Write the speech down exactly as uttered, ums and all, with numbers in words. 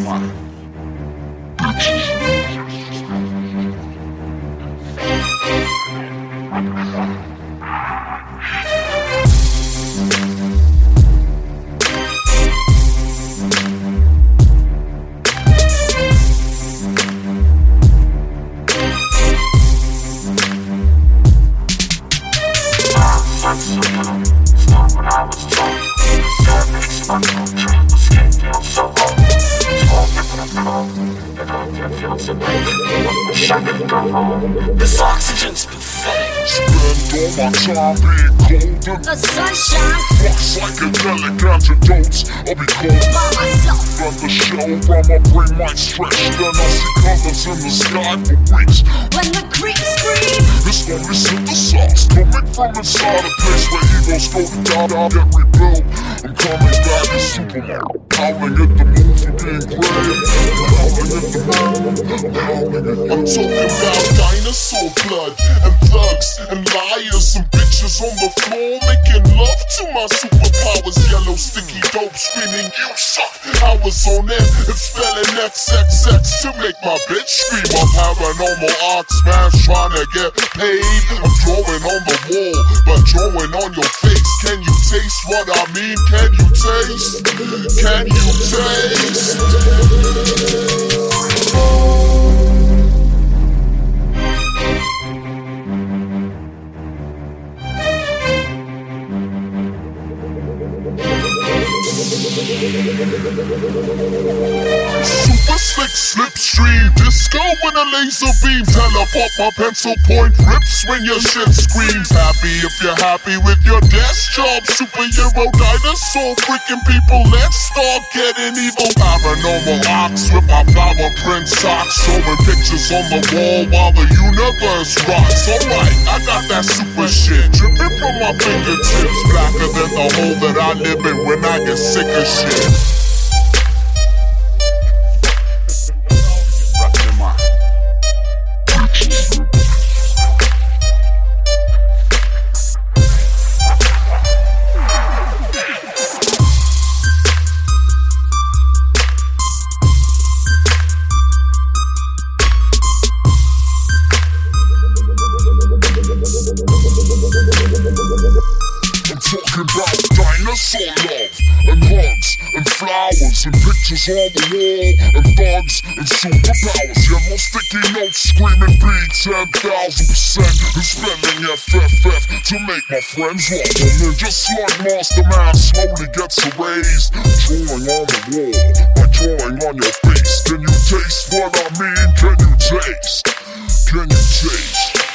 This oxygen's pathetic. Spend all my time being cold. The sunshine Flux psychedelic antidotes. I'll be cold by myself. Let the shell around my brain might stretch. Then I'll see colors in the sky for weeks. When the creeps scream, It's only synthesized, coming from inside a place where egos go to die, I get rebuilt. I'm coming back as Superman, howling at the moon for being brave. I'm howling at the moon, I'm howling at the I'm talking about dinosaur blood and thugs and liars and bitches on the floor making love to my superpowers. Yellow sticky dope screaming you suck. I was on end and spelling X X X to make my bitch scream. I'm paranormal ox man trying to get paid. I'm drawing on the wall but drawing on your face. Can you taste what I mean? Can you taste? Can you taste? Super slick slipstream disco when a laser beam teleport my pencil point rips when your shit screams. Happy if you're happy with your desk job. Superhero dinosaur freaking people, let's start getting evil. Paranormal ox with my flower print socks, showing pictures on the wall while the universe rocks. Alright, I got that super shit dripping from my fingertips, blacker than the hole that I live in when I get sick of shit. Talking about dinosaur love and hugs and flowers and pictures on the wall and thugs and superpowers. Yellow sticky notes screaming B ten thousand percent and spelling F F F to make my friends love. And then just like Master Man slowly gets erased, drawing on the wall by drawing on your face. Can you taste what I mean? Can you taste? Can you taste?